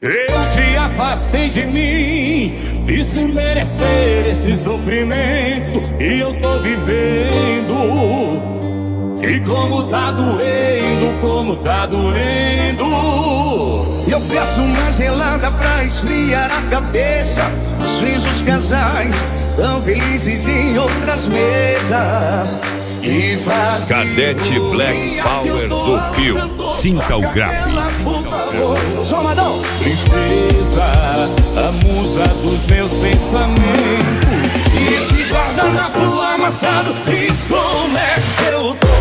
Eu te afastei de mim, fiz por merecer esse sofrimento, e eu tô vivendo. E como tá doendo. Eu peço uma gelada pra esfriar a cabeça. Os risos casais tão felizes em outras mesas. E faz Cadete Black Power do Pio. Sinta o grave. Princesa, a musa dos meus pensamentos. E esse guardanapo amassado diz como é que eu tô.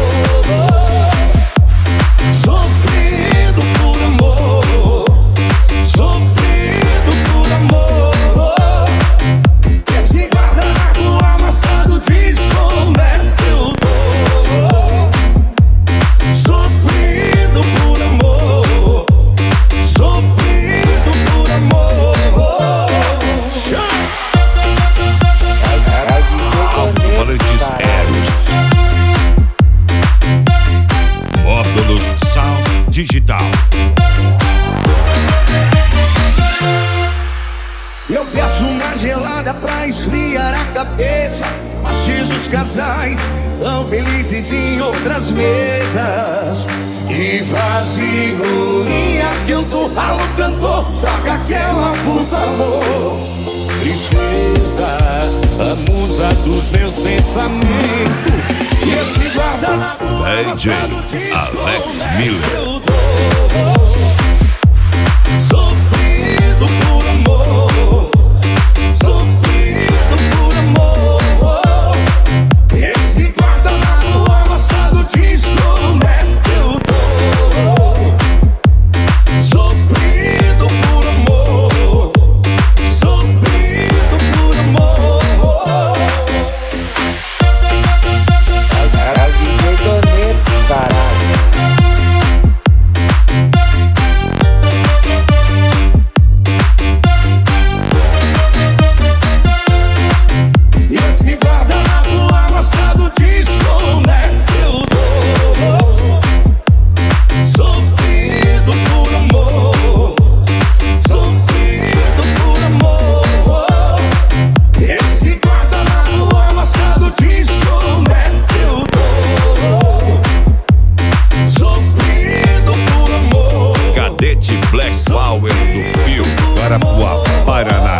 Sofrendo por amor, sofrendo por amor. Esse guardanapo amassado diz como é que eu tô. Sofrendo por amor, sofrendo por amor. Alto-falantes Eros. Módulos Sound Digital. Eu peço uma gelada pra esfriar a cabeça. Mas os casais tão felizes em outras mesas. E faz figurinha que eu tô ao cantor. Toca aquela por favor. Princesa, a musa dos meus pensamentos. E esse guardanapo DJ Alex Miller. eu tô. Sofrendo por amor, sofrendo por amor. Esse guardanapo amassado diz como é que eu tô. Sofrendo por amor, sofrendo por amor. DJ Doneto, caralho. E esse guardanapo amassado diz como é que eu tô. Sofrendo por amor, sofrendo por amor. Esse guardanapo amassado diz como é que eu tô. Sofrendo por amor. Cadete Black Power do Pio. Carapuá, Paraná.